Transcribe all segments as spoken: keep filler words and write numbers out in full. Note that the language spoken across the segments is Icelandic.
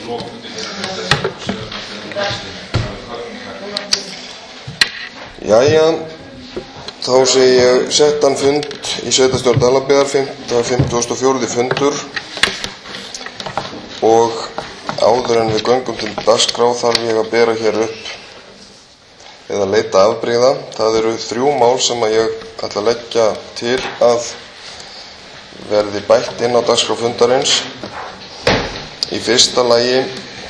Jæja, þá segi ég settan fund í sveitarstjórn Dalabyggðar, fimmtugasta og fjórði fundur, og áður en við göngum til dagskrá þarf ég að bera hér upp eða leita afbrigða. Það eru þrjú mál sem að ég ætla að leggja til að verði bætt inn á dagskrá fundarins. Í fyrsta lagi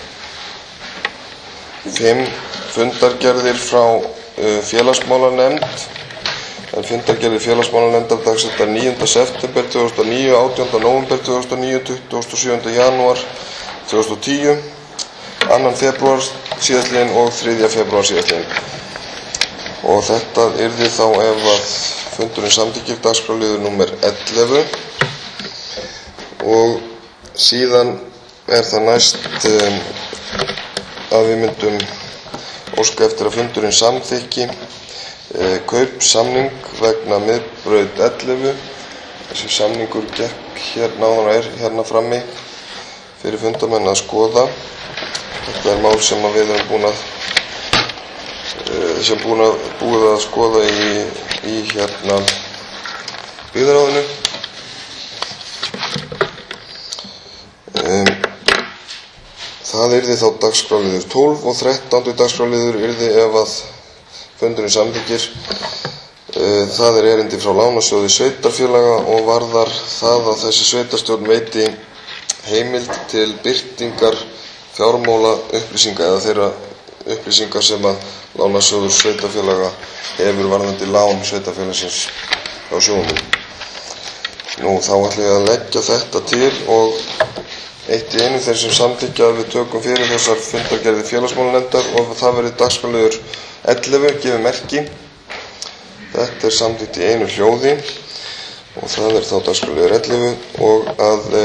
fimm fundargerðir frá uh, félagsmálanefnd, en fundargerðir félagsmálanefndar dagsettar níunda september tvö þúsund og níu, átjánda nóvember tvö þúsund og níu, tuttugasta og sjöunda janúar tvö þúsund og tíu, annan febrúar síðastliðinn og þriðja febrúar síðastliðinn. Og þetta yrði þá ef að fundurinn samþykkir dagskrárliður númer ellefu, og síðan er það næst um, að við myndum óska eftir að fundurinn samþykki eh, kaupsamning vegna miðbraut ellefu. Þessi samningur gekk hérna áðan og er hérna frammi fyrir fundarmenn að skoða. Þetta er mál sem að við erum búin að eh, sem búin að búið að skoða í, í hérna byggðarráðinu. Um, Það yrði þá dagskrárliður tólf og þrettándi dagskrárliður yrði ef að fundurinn samþykkir. Það er erindi frá Lánasjóði sveitarfélaga og varðar það að þessi sveitarstjórn veiti heimild til birtingar fjármála upplýsinga eða þeirra upplýsingar sem að Lánasjóður sveitarfélaga hefur varðandi lán sveitarfélagsins á sjóðnum. Nú þá ætla ég að leggja þetta til og eitt í einu þeir sem samþykkja að við tökum fyrir þessar fundargerðir félagsmálanefndar og það verði dagskrárliður ellefu, gefið merki. Þetta er samþykkt í einu hljóði og það er þá dagskrárliður ellefu, og að e,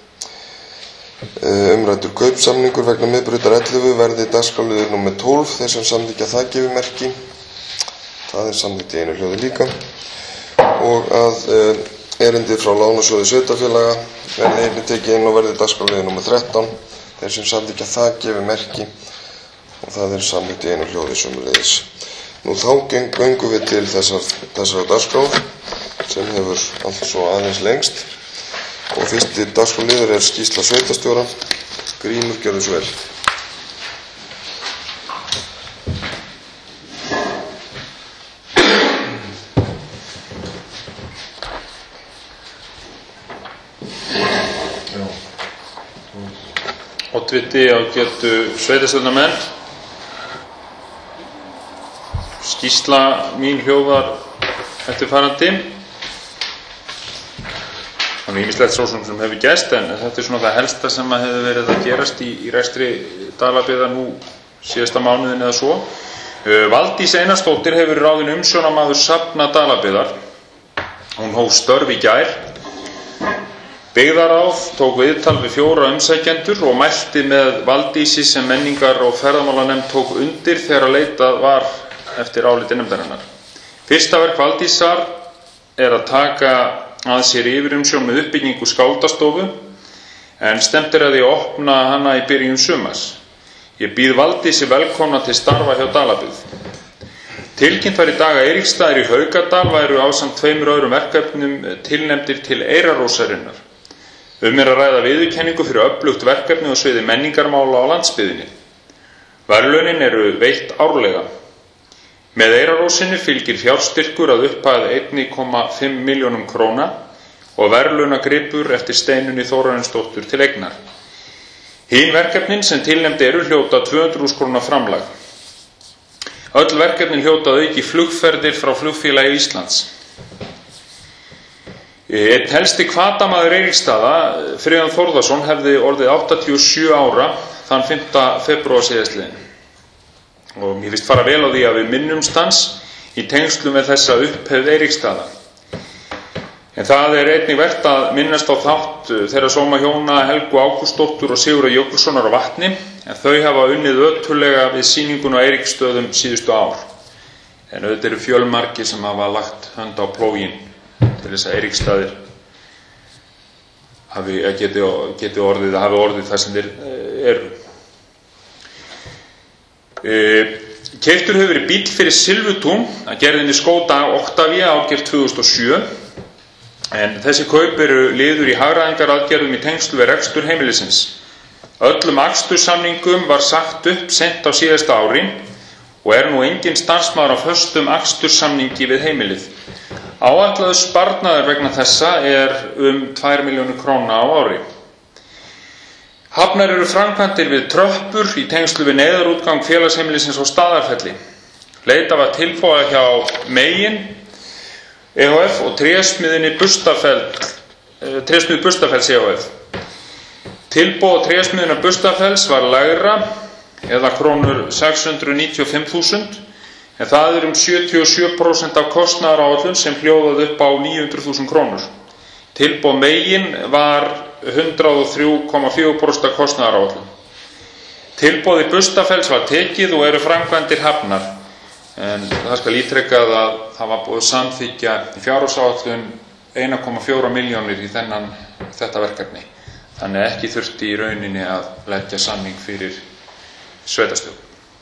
umræddur kaupsamningur vegna miðbrautar ellefu verði dagskrárliður númer tólf, þeir sem samþykkja það gefið merki. Það er samþykkt í einu hljóði líka. Og að e, erindi frá Lánasjóði sveitarfélaga verði einnig tekið inn og verði dagskrárliður númer þrettán, þeir sem samþykkja það gefið merki, og það er samþykkt í einu hljóði sömuleiðis. Nú þá göngum við til þessar, þessar dagskrár sem hefur altså aðeins lengst, og fyrsti dagskrárliður er skýrsla sveitarstjóra. Grímur, gjörðu svo vel. Oddviti ágætu sveitarstjórnarmenn, skýrsla mín hljóðar eftirfarandi. Það er ýmislegt svo sem hefur gerst, en þetta er svona það helsta sem að hefur verið að gerast í, í rekstri Dalabyggðar nú síðasta mánuðin eða svo. Valdís Einarsdóttir hefur verið ráðin umsjónarmaður safna Dalabyggðar. Hún hóf störf í gær. Byggðarráð tók viðtal við fjóra umsækjendur og mælti með Valdísi sem menningar- og ferðamálanefnd tók undir þegar leitað var eftir áliti nefndarinnar. Fyrsta verk Valdísar er að taka að sér yfirumsjón með uppbyggingu skáldastofu, en stefnt er að því að opna hana í byrjun sumars. Ég býð Valdísi velkomna til starfa hjá Dalabyggð. Tilkynnt var í dag að Eiríksstaðir í Haukadal væru ásamt tveimur öðrum verkefnum tilnefndir til Eyrarrósarinnar. Um er að ræða viðurkenningu fyrir öflugt verkefni á sviði menningarmála á landsbyggðinni. Verðlaunin eru veitt árlega. Með Eyrarrósinni fylgir fjárstyrkur að upphæð einn komma fimm milljónum króna og verðlaunagripur eftir Steinunni Þórarinsdóttur til eignar. Hin verkefnin sem tilnefnd eru hljóta tvö hundruð þúsund króna framlag. Öll verkefnin hljóta að auki flugferðir frá Flugfélagi Íslands. Einn helsti hvatamaður Eiríksstaða, Friðjón Þórðarson, hefði orðið áttatíu og sjö ára þann fimmta febrúar síðastliðinn. Og mér finnst fara vel á því að við minnumst hans í tengslum með þessa upphefð Eiríksstaða. En það er einnig vert að minnast á þátt þeirra sómahjóna Helgu Ágústsdóttur og Sigurðar Jökulssonar á Vatni, en þau hafa unnið ötullega við sýningun á Eiríksstöðum síðustu ár. En auðvitað eru fjölmargir sem hafa lagt hönd á plóginn til þess að Eiríksstaðir hafi, geti, geti orðið, hafi orðið það sem þeir eru. Keyptur hefur verið bíll fyrir Silfutún að gerðinni Skoda Octavia árgerð tvö þúsund og sjö, en þessi kaup eru liður í hagræðingaraðgerðum í tengslu við rekstur heimilisins. Öllum aksturssamningum var sagt upp seint á síðasta ári og er nú engin starfsmaður á föstum aksturssamningi við heimilið. Áætlaður sparnaður vegna þessa er um tvær milljónir króna á ári. Hafnar eru framkvæmdir við tröppur í tengslu við neyðarútgang félagsheimilisins á Staðarfelli. Leita var tilboða hjá Megin E H F og trésmiðjunni Bustafell, trésmiðju Bustafells E H F. Tilboð trésmiðjunnar Bustafells var lægra, eða krónur sex hundruð níutíu og fimm þúsund, en það er um sjötíu og sjö prósent af kostnaðaráætlun sem hljóðaði upp á níu hundruð þúsund krónur. Tilboð Megin var hundrað og þrjú komma fjögur prósent af kostnaðaráætlun. Tilboði Bustafells var tekið og eru framkvæmdir hafnar, en það skal ítrekkað að það var búið samþykkja í fjárhagsáætlun eina komma fjórar milljónir í þennan, þetta verkefni. Þannig ekki þurfti í rauninni að leggja samning fyrir sveitarstjórn.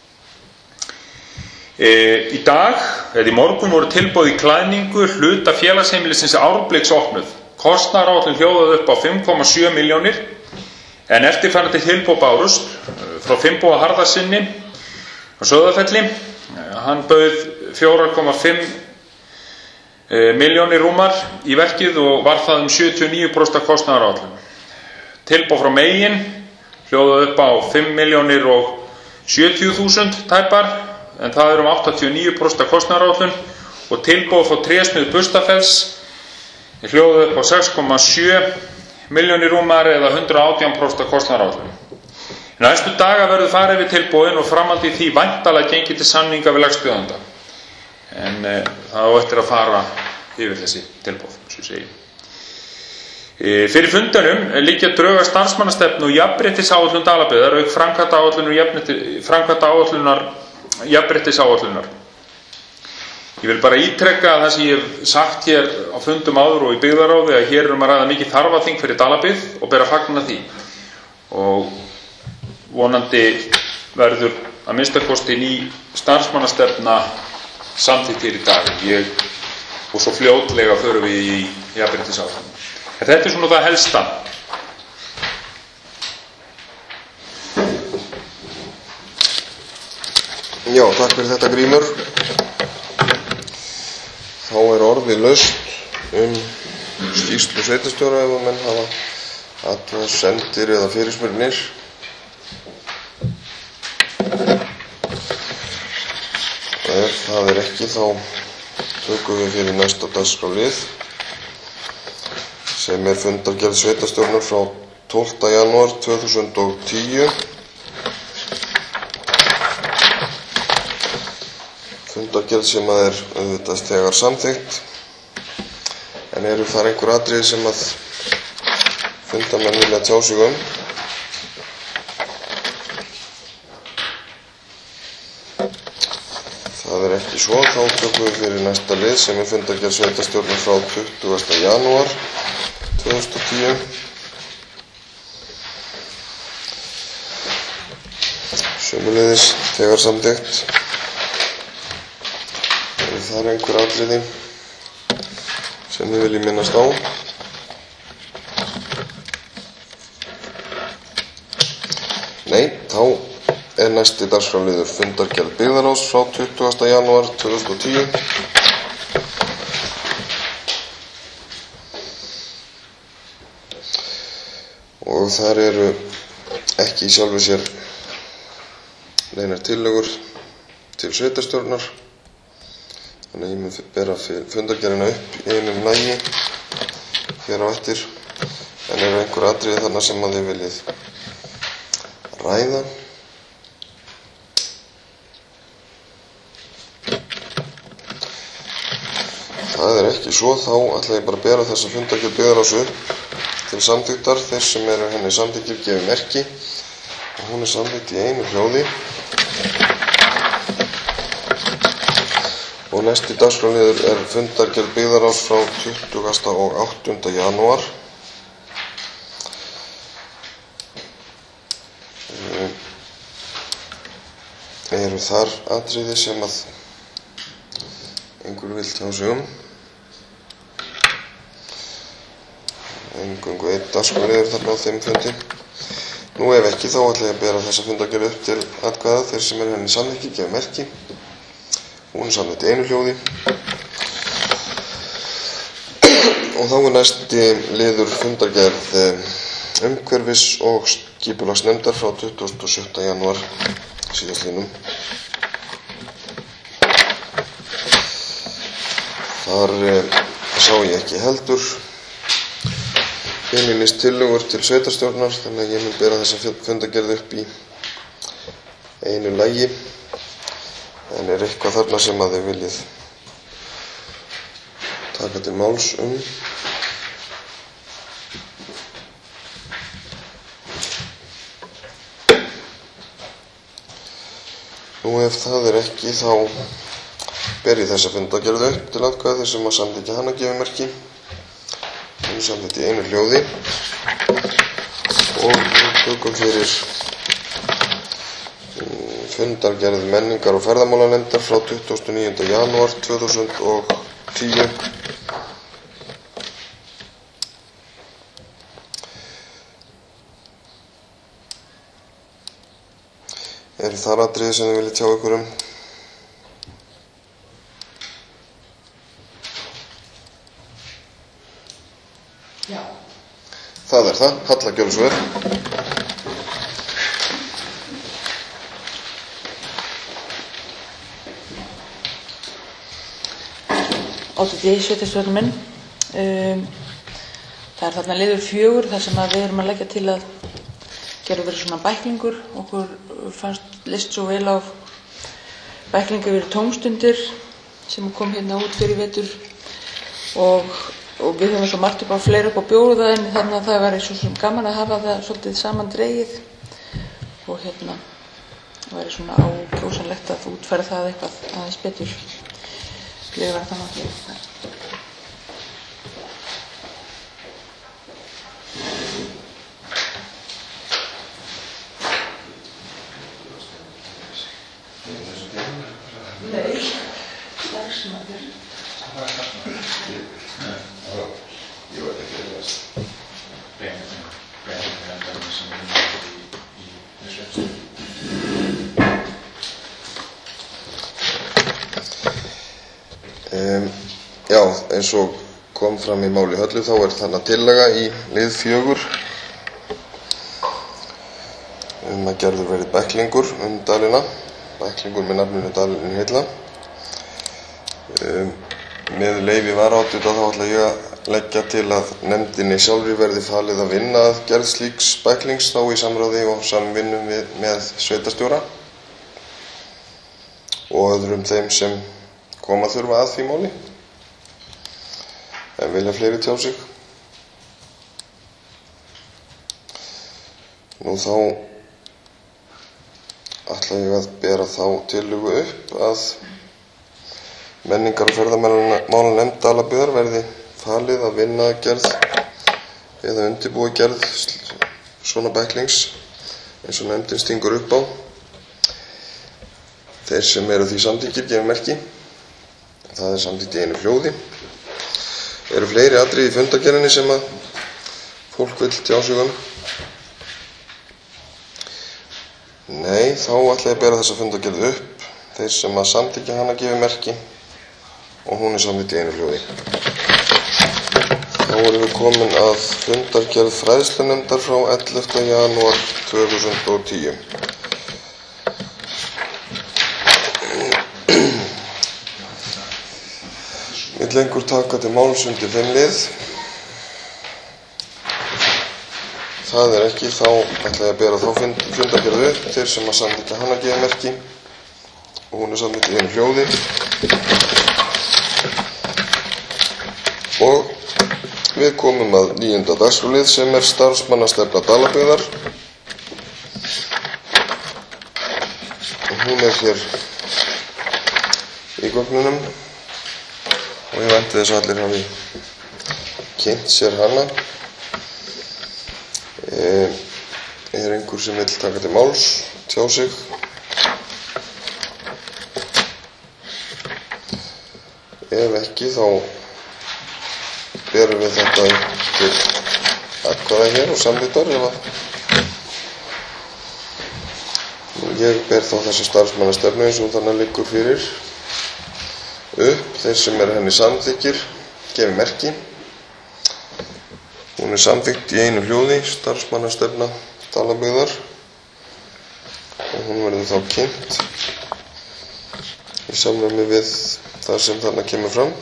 E, í dag, eða í morgun, voru tilboð í klæðningu hluta félagsheimilisins Árbliks opnuð. Kostnaðaráætlun hljóðaði upp á fimm komma sjö milljónir, en eftirfarandi tilboð bárust frá Finnboga Harðarsyni á Sauðafelli. Hann bauð fjögur komma fimm milljónir rúmar í verkið og var það um sjötíu og níu prósent af kostnaðaráætlun. Tilboð frá Megin hljóðaði upp á fimm milljónir og sjötíu þúsund tæpar, en það er um áttatíu og níu prósent af kostnaðaráætlun, og tilboð frá trésmiðju Bustafells hljóðaði upp á sex komma sjö milljónir rúmar eða hundrað og átján prósent af kostnaðaráætlun. Næstu daga verður farið við tilboðin og framhaldi því væntanlega gengið til samninga við lægstbjóðanda. En e, það á eftir að fara yfir þessi tilboð, svo segi. E, fyrir fundanum liggja drög að starfsmannastefnu og jafnréttisáætlun Dalabyggðar auk framkvæmdaáætlunar jafnréttisáætlunar. Ég vil bara ítrekka að það sem ég hef sagt hér á fundum áður og í byggðaráði að hér erum að ræða mikið þarfaþing fyrir Dalabyggð og ber að fagna því. Og vonandi verður að minnstakosti ný starfsmannastefna samþykkt hér í dag. Ég, og svo fljótlega förum við í jafnréttisáætlun. En þetta er svona það helsta. Já, takk fyrir þetta Grímur. Þá er orðið laust um skýrslu sveitarstjóra ef að menn hafa athugasemdir eða fyrirspurnir. Ef það er ekki, þá tökum við fyrir næsta dagskrárlið sem er fundargerð sveitarstjórnar frá tólfta janúar tvö þúsund og tíu. Fundargerð sem að er auðvitað þegar samþykkt, en eru þar einhver atriði sem að fundarmenn vilja tjá sig um. Það er ekki svo, þá tökum við fyrir næsta lið sem er fundargerð sveitarstjórnar frá tuttugasta janúar tvö þúsund og tíu. Sömuleiðis þegar samþykkt. Það er einhver atriði sem við viljum minnast á. Nei, þá er næsti dagskrárliður fundargerð byggðarráðs frá tuttugasta janúar tvö þúsund og tíu. Og þar eru ekki í sjálfu sér neinar tillögur til sveitarstjórnar. Þannig að ég mun bera fundargerðina upp í einum lagi hér á eftir. En eru einhver atriði þarna sem að þið viljið ræða. Það er ekki svo, þá ætla ég bara að bera þessa fundargerð byggðarráðs upp til samþykktar. Þeir sem eru henni samþykkir gefi merki og hún er samþykkt í einu hljóði. Og næsti dagskrárliður er fundargerð byggðarráðs frá tuttugasta og áttunda janúar. eru þar atriði sem að einhver vill tjá sig um. Eingöngu einn dagskrárliður þarna á þeim fundi. Nú ef ekki, þá ætla ég að bera þessa fundargerð upp til atkvæða. Þeir sem eru henni samþykki gefa merki. Hún er samþykkt í einu hljóði. Og þá er næsti liður fundargerð umhverfis- og skipulagsnefndar frá tuttugasta og sjötta janúar síðastliðnum. Þar sá ég ekki heldur beinlínis tillögur til sveitarstjórnar, þannig að ég mun bera þessa fundargerð upp í einu lagi. En er eitthvað þarna sem að þið viljið taka til máls um? Nú ef það er ekki, þá ber ég þessa fundargerð upp til atkvæða. Þeir sem að samþykkja hana gefa merki. Hún er samþykkt í einu hljóði. Og við tökum fyrir fundargerð menningar- og ferðamálanefndar frá tuttugasta og níunda janúar tvö þúsund og tíu. Er þar atriði sem þið viljið tjá ykkur um? Já. Það er það. Halla, gjörðu svo vel. Oddviti sveitarstjórnarmenn. Um, það er þarna liður fjögur þar sem að við erum að leggja til að gera verið svona bæklingur. Okkur fannst list svo vel á bæklingu verið tómstundir sem kom hérna út fyrir vetur og, og við höfum svo margt upp á fleira upp á bjóða en þannig að það var svo sem gaman að hafa það svolítið saman dregið og hérna væri svona ákjósanlegt að útfæra það eitthvað aðeins betur. Ég var þannig að Nei, starfsmaður. Ég veit ekki að það. Um, já, eins og kom fram í máli Höllu þá er þarna tillaga í lið fjögur um að gerður verið bæklingur um dalina, bæklingur með nafninu Dalinn heilla. Um, með leyfi varaoddvita þá ætla ég að leggja til að nefndinni sjálfri verði falið að vinna að gerð slíks bæklings þá í samráði og samvinnu við, með sveitarstjóra og öðrum þeim sem koma þurfa að því máli. En vilja fleiri tjá sig? Nú þá ætla ég að bera þá tillögu upp að menningar- og ferðamálanefnd Dalabyggðar verði falið að vinna að gerð eða undirbúa gerð svona bæklings eins og nefndin stingur upp á. Þeir sem eru því samþykkir gefa merki. Það er samþykkt í einu hljóði. Eru fleiri atriði í fundargerðinni sem að fólk vill tjá sig um? Nei, þá ætla ég að bera þessa fundargerð upp. Þeir sem að samþykkja hana gefa merki og hún er samþykkt í einu hljóði. Þá erum við komin að fundargerð fræðslunefndar frá ellefta janúar tvö þúsund og tíu. Vill einhver taka til máls undir þeim lið? Það er ekki, þá ætla ég að bera þá fundargerð upp. Þeir sem að samþykkja hana gefa merki og hún er samþykkt í einu hljóði. Og við komum að níunda dagskrárlið sem er starfsmannastefna Dalabyggðar. Og hún er hér í gögnunum. Og ég vænti þess að allir hafi kynnt sér hana. E, er einhver sem vill taka til máls, tjá sig? Ef ekki þá berum við þetta upp til atkvæða hér og samþykktar. Ég ber þá þessa starfsmannastefnu eins og þannig liggur fyrir upp. Þeir sem eru henni samþykkir gefi merki. Hún er samþykkt í einu hljóði, starfsmannastefna Dalabyggðar, og hún verður þá kynnt í samræmi við það sem þarna kemur fram.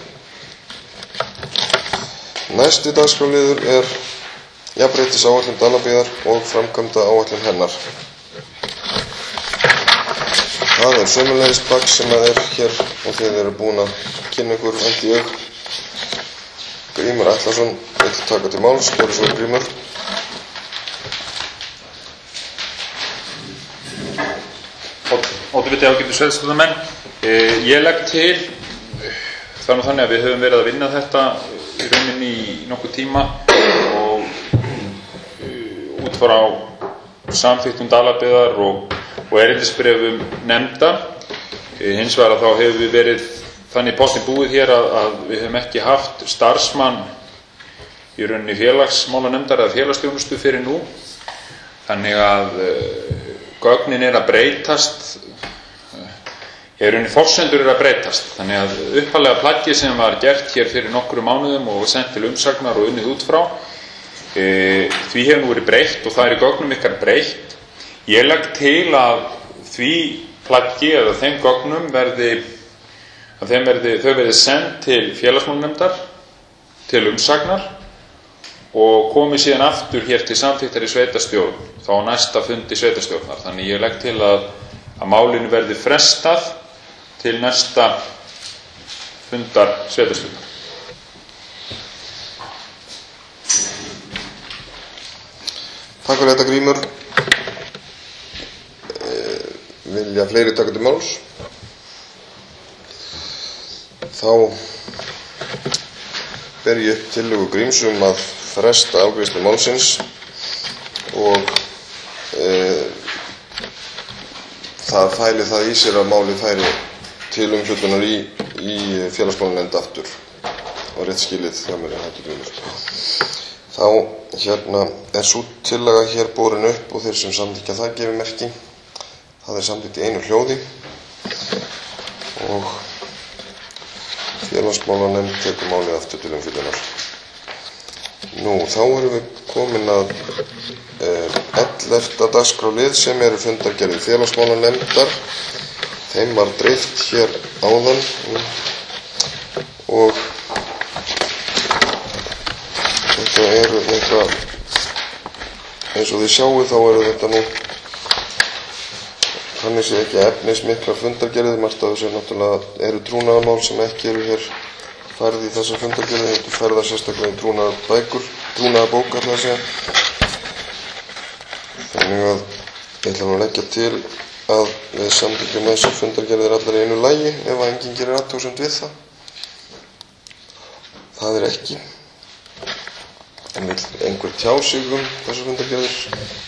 Næsti dagskrárliður er jafnréttisáætlun Dalabyggðar og framkvæmda áætlun hennar. Það er sömulegis plagg sem að er hér og þið eru búin að kynna ykkur, vænti ég. Grímur Atlason vill taka til máls. Gjörðu svo, Grímur. Ótti viti ágætu sveitarstjórnarmenn. Ég legg til, það er nú þannig að við höfum verið að vinna þetta í rauninni í nokkuð tíma og út frá samþykktum Dalabyggðar og, og erindisbréfum nefnda. Hins vegar að þá hefur við verið þannig postin búið hér að, að við höfum ekki haft starfsmann í rauninni félagsmálanefndar eða félagsþjónustu fyrir nú. Þannig að uh, gögnin er að breytast, í rauninni forsendur er að breytast. Þannig að upphaflega plaggið sem var gert hér fyrir nokkru mánuðum og sendt til umsagnar og unnið út frá, uh, því hefur nú verið breytt og það er í gögnum ykkar breytt. Ég legg til að því plaggi eða þeim gögnum verði að þeim verði, þau verði sendt til félagsmálanefndar til umsagnar og komið síðan aftur hér til samþykktar í sveitarstjórn, þá á næsta fundi sveitarstjórnar. Þannig ég legg til að, að málinu verði frestað til næsta fundar sveitarstjórnar. Takk fyrir þetta, Grímur. Eh, vilja fleiri taka til máls? Þá ber ég upp tillögu Gríms um að fresta afgreiðslu málsins og e, það fæli það í sér að máli færi til umfjöllunar í, í félagsmálanefnd aftur og rétt skilið hjá mér en hættu Grímur. Þá hérna er sú tillaga hér borin upp og þeir sem samþykkja það gefi merki. Það er samþykkt í einu hljóði og félagsmálanefnd tekur málið aftur til umfjöllunar. Nú, þá erum við komin að eh, ellefta dagskrárlið sem eru fundargerðir félagsmálanefndar. Þeim var dreift hér áðan og þetta eru þetta, eins og þið sjáu þá eru þetta nú þannig sé ekki efnismiklar fundargerðir. Margt af þessu er náttúrulega eru trúnaðarmál sem ekki eru hér færð í þessa fundargerði. Þetta færða sérstaklega í trúnaðarbækur, trúnaðarbók ætla að segja. Þannig að ég ætla nú að leggja til að við samþykkjum þessar fundargerðir allar í einu lagi ef að enginn gerir athugasemd við það. Það er ekki. En vill einhver tjá sig um þessar fundargerðir?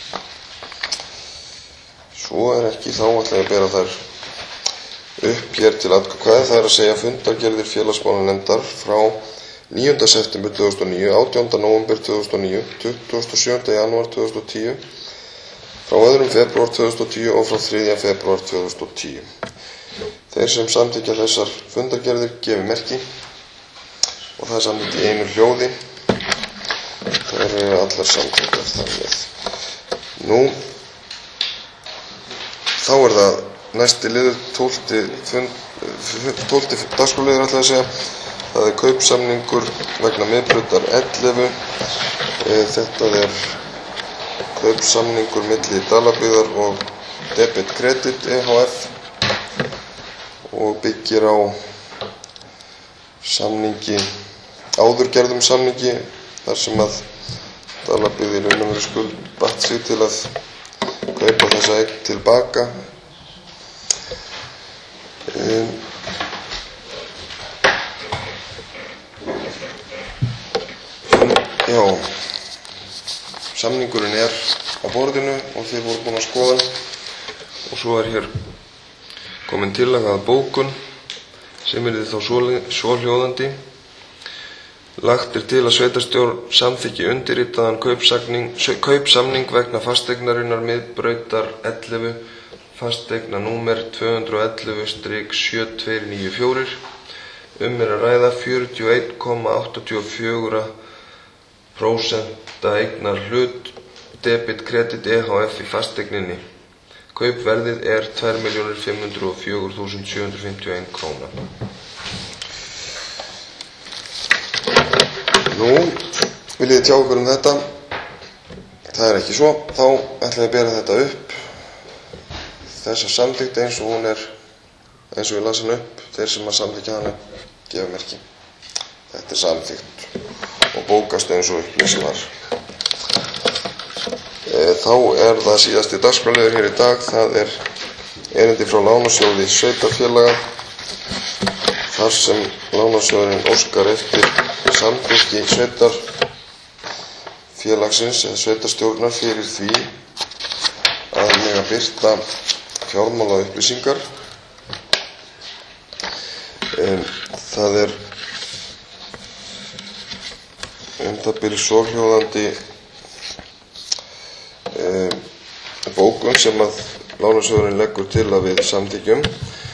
Svo er ekki, þá ætla ég að bera þær upp hér til atkvæða. Það er að segja fundargerðir félagsmálanefndar frá níunda september tvö þúsund og níu, átjánda nóvember tvö þúsund og níu, tuttugasta og sjöunda janúar tvö þúsund og tíu, frá öðrum febrúar tvö þúsund og tíu og frá þriðja febrúar tvö þúsund og tíu. Þeir sem samþykkja þessar fundargerðir gefi merki og það er samþykkt í einu hljóði. Það eru allar samþykktar þar með. Nú, þá er það næsti liður, tólfti dagskrárliður ætla að segja. Það er kaupsamningur vegna miðbrautar ellefu. Þetta er kaupsamningur milli Dalabyggðar og Debit Credit E H F og byggir á samningi, áðurgerðum samningi þar sem að Dalabyggð í raun og veru skuldbatt sig til að kaupa þessa eign tilbaka. Um, já, samningurinn er á borðinu og þið voru búin að skoða og svo er hér komin tillaga að bókun sem yrði þá svohljóðandi: Lagt er til að sveitarstjórn samþykki undirritaðan kaupsamning vegna fasteignarinnar Miðbrautar ellefu, fasteignanúmer tvö hundruð og ellefu sjö tveir níu fjögur. Um er að ræða fjörutíu og einn komma áttatíu og fjögur prósent eignar hlut debit kredit E H F í fasteigninni. Kaupverðið er tvær milljónir fimm hundruð og fjögur þúsund sjö hundruð fimmtíu og ein króna. Nú, viljið þið tjá ykkur um þetta? Það er ekki svo. Þá ætlum ég að bera þetta upp. Þessa samþykkt eins og hún er, eins og ég las hann upp, þeir sem að samþykja hana gefa merki. Þetta er samþykkt og bókast eins og upplýsing var. Þá er það síðasti dagskrárliður hér í dag. Það er erindi frá Lánasjóði sveitarfélaga, þar sem Lánasjóðurinn óskar eftir samþykki sveitarfélagsins eða sveitarstjórnar fyrir því að mega birta fjármálaupplýsingar. Það er um það bil svohljóðandi bókun sem að Lánasjóðurinn leggur til að við samþykkjum.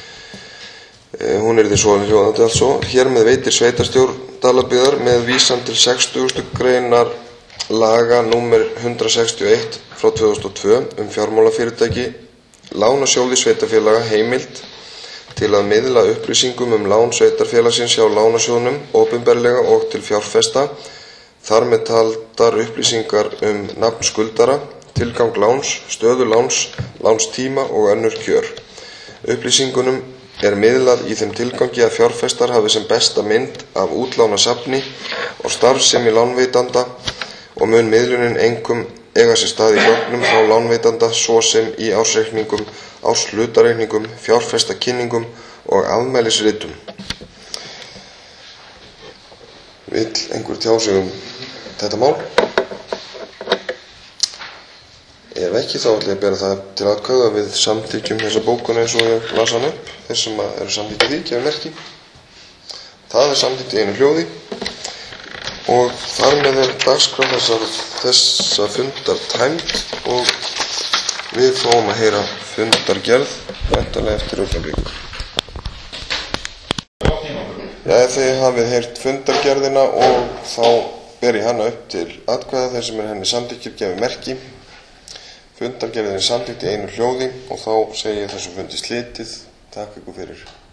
Hún yrði svohljóðandi altså: Hér með veitir sveitarstjórn Dalabyggðar með vísan til sextugustu greinar laga númer hundrað sextíu og eitt frá tvö þúsund og tvö um fjármálafyrirtæki Lánasjóði sveitarfélaga heimild til að miðla upplýsingum um lán sveitarfélagsins hjá Lánasjóðnum opinberlega og til fjárfesta, þar með taldar upplýsingar um nafn skuldara, tilgang láns, stöðu láns, lánstíma og önnur kjör. Upplýsingunum er miðlað í þeim tilgangi að fjárfestar hafi sem besta mynd af útlánasafni og starfsemi lánveitanda og mun miðlunin einkum eiga sér stað í gögnum frá lánveitanda, svo sem í ársreikningum, árshlutareikningum, fjárfestakynningum og afmælisritum. Vill einhver tjá sig um þetta mál? Ef ekki, þá ætla ég að bera það til atkvæða að við samþykkjum þessa bókun eins og ég las hann upp. Þeir sem eru samþykkið því gefa merki. Það er samþykkt í einu hljóði og þar með er dagskrá þessa, þessa fundar tæmd og við fáum að heyra fundargerð væntanlega eftir augnablik. Já, þið hafið heyrt fundargerðina og þá ber ég hana upp til atkvæða. Þeir sem er henni samþykkir gefa merki. Fundargerðin er samþykkt í einu hljóði og þá segi ég þessu fundi slitið. Takk ykkur fyrir.